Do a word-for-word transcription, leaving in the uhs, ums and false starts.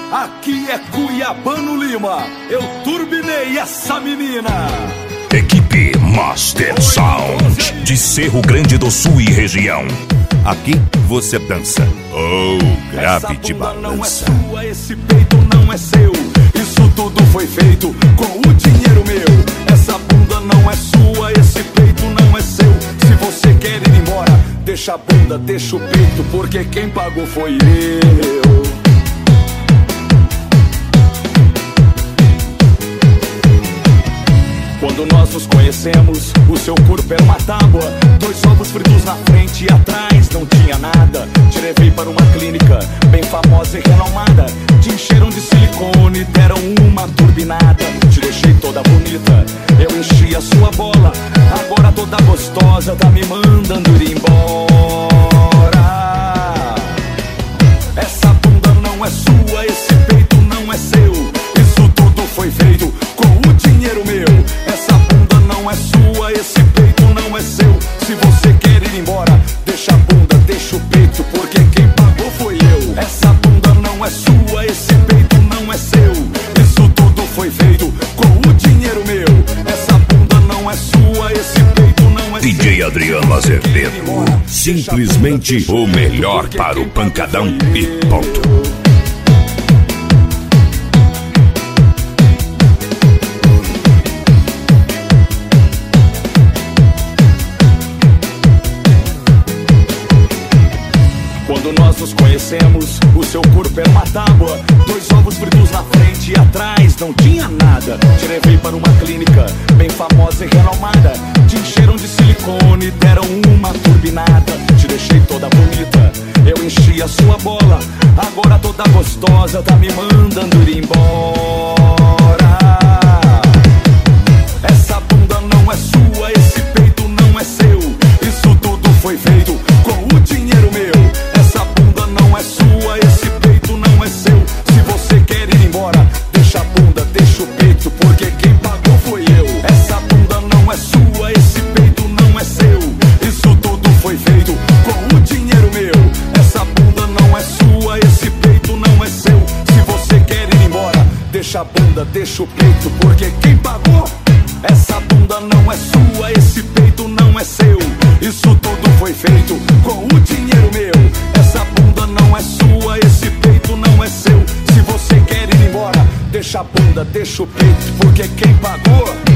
Aqui é Cuiabano Lima, eu turbinei essa menina. Equipe Master Sound de Cerro Grande do Sul e região. Aqui você dança. Oh, grave de balança. Essa bunda não é sua, esse peito não é seu. Isso tudo foi feito com o dinheiro meu. Essa bunda não é sua, esse peito não é seu. Se você quer ir embora, deixa a bunda, deixa o peito, porque quem pagou foi eu. Quando nós nos conhecemos, o seu corpo era uma tábua. Dois ovos fritos na frente e atrás, não tinha nada. Te levei para uma clínica bem famosa e renomada. Te encheram de silicone, deram uma turbinada. Te deixei toda bonita, eu enchi a sua bola. Agora toda gostosa, tá me mandando ir embora. Essa bunda não é sua, esse peito não é seu. Isso tudo foi feito com o dinheiro meu. Essa bunda não é sua, esse peito não é seu. Se você quer ir embora, deixa a bunda, deixa o peito, porque quem pagou foi eu. Essa bunda não é sua, esse peito não é seu. Isso tudo foi feito com o dinheiro meu. Essa bunda não é sua, esse peito não é seu. D J Adriano Azevedo, simplesmente o melhor para o pancadão e ponto. Quando nós nos conhecemos, o seu corpo era uma tábua. Dois ovos fritos na frente e atrás, não tinha nada. Te levei para uma clínica bem famosa e renomada. Te encheram de silicone, deram uma turbinada. Te deixei toda bonita, eu enchi a sua bola. Agora toda gostosa, tá me mandando ir embora. Essa bunda não é sua, esse peito não é seu. Isso tudo foi feito com o dinheiro meu. Essa bunda não é sua, esse peito não é seu. Se você quer ir embora, deixa a bunda, deixa o peito, porque quem pagou foi eu. Essa bunda não é sua, esse peito não é seu. Isso tudo foi feito com o dinheiro meu. Essa bunda não é sua, esse peito não é seu. Se você quer ir embora, deixa a bunda, deixa o peito, porque quem pagou? Essa bunda não é sua, esse peito não é seu. Isso tudo foi feito com o dinheiro meu. Essa bunda não é sua, esse peito não é seu. Se você quer ir embora, deixa a bunda, deixa o peito, porque quem pagou?